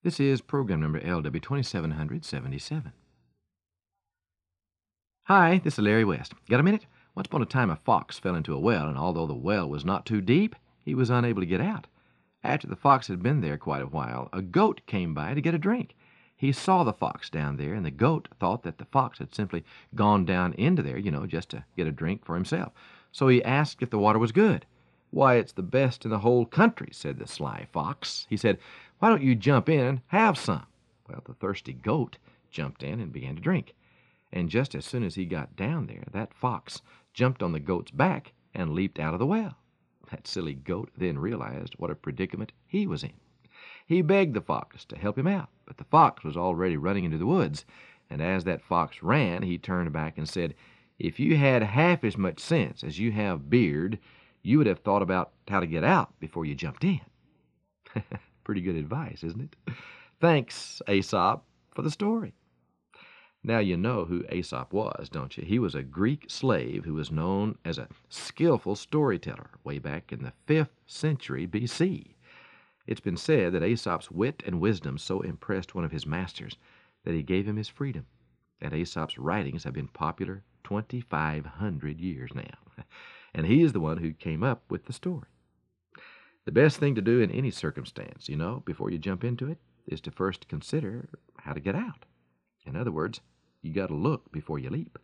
This is program number LW 2777. Hi, this is Larry West. Got a minute? Once upon a time, a fox fell into a well, and although the well was not too deep, he was unable to get out. After the fox had been there quite a while, a goat came by to get a drink. He saw the fox down there, and the goat thought that the fox had simply gone down into there, just to get a drink for himself. So he asked if the water was good. "Why, it's the best in the whole country," said the sly fox. He said, "Why don't you jump in and have some?" Well, the thirsty goat jumped in and began to drink. And just as soon as he got down there, that fox jumped on the goat's back and leaped out of the well. That silly goat then realized what a predicament he was in. He begged the fox to help him out, but the fox was already running into the woods, and as that fox ran, he turned back and said, "If you had half as much sense as you have beard, you would have thought about how to get out before you jumped in." Pretty good advice, isn't it? Thanks, Aesop, for the story. Now you know who Aesop was, don't you? He was a Greek slave who was known as a skillful storyteller way back in the 5th century BC. It's been said that Aesop's wit and wisdom so impressed one of his masters that he gave him his freedom. And Aesop's writings have been popular 2,500 years now. And he is the one who came up with the story. The best thing to do in any circumstance, before you jump into it, is to first consider how to get out. In other words, you got to look before you leap.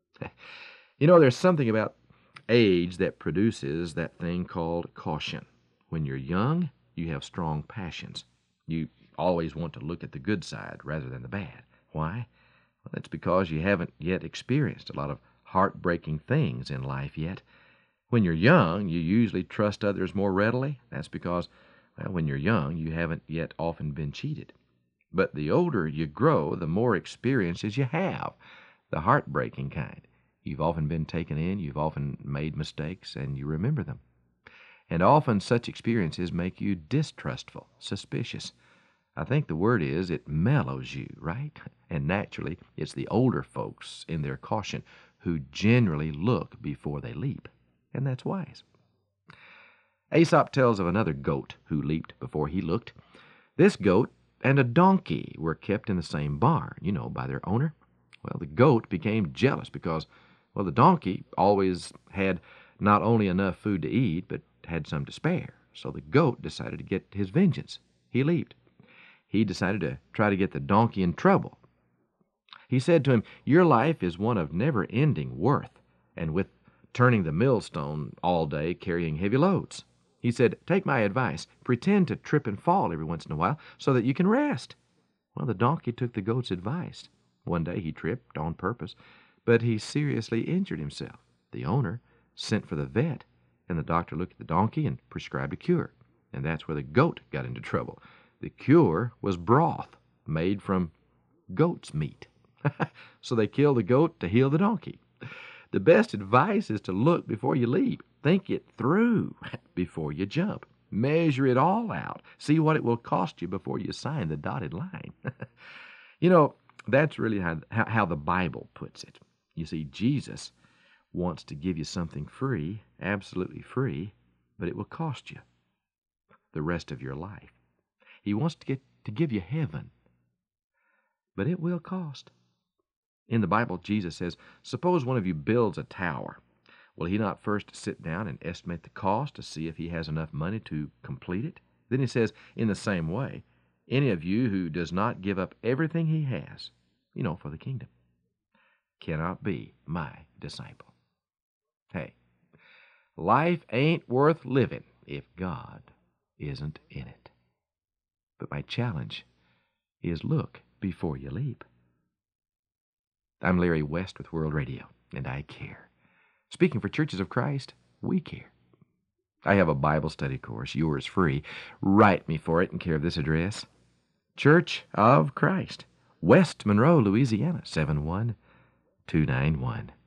There's something about age that produces that thing called caution. When you're young, you have strong passions. You always want to look at the good side rather than the bad. Why? Well, that's because you haven't yet experienced a lot of heartbreaking things in life yet. When you're young, you usually trust others more readily. That's because, when you're young, you haven't yet often been cheated. But the older you grow, the more experiences you have, the heartbreaking kind. You've often been taken in, you've often made mistakes, and you remember them. And often such experiences make you distrustful, suspicious. I think the word is it mellows you, right? And naturally, it's the older folks in their caution who generally look before they leap. And that's wise. Aesop tells of another goat who leaped before he looked. This goat and a donkey were kept in the same barn, by their owner. Well, the goat became jealous because, the donkey always had not only enough food to eat, but had some to spare. So the goat decided to get his vengeance. He leaped. He decided to try to get the donkey in trouble. He said to him, "Your life is one of never-ending worth, and with turning the millstone all day, carrying heavy loads." He said, "Take my advice. Pretend to trip and fall every once in a while so that you can rest." Well, the donkey took the goat's advice. One day he tripped on purpose, but he seriously injured himself. The owner sent for the vet, and the doctor looked at the donkey and prescribed a cure. And that's where the goat got into trouble. The cure was broth made from goat's meat. So they killed the goat to heal the donkey. The best advice is to look before you leap. Think it through before you jump. Measure it all out. See what it will cost you before you sign the dotted line. That's really how the Bible puts it. You see, Jesus wants to give you something free, absolutely free, but it will cost you the rest of your life. He wants to give you heaven, but it will cost. In the Bible, Jesus says, "Suppose one of you builds a tower. Will he not first sit down and estimate the cost to see if he has enough money to complete it?" Then he says, "In the same way, any of you who does not give up everything he has, for the kingdom, cannot be my disciple." Hey, life ain't worth living if God isn't in it. But my challenge is look before you leap. I'm Larry West with World Radio, and I care. Speaking for Churches of Christ, we care. I have a Bible study course, yours free. Write me for it in care of this address. Church of Christ, West Monroe, Louisiana, 71291.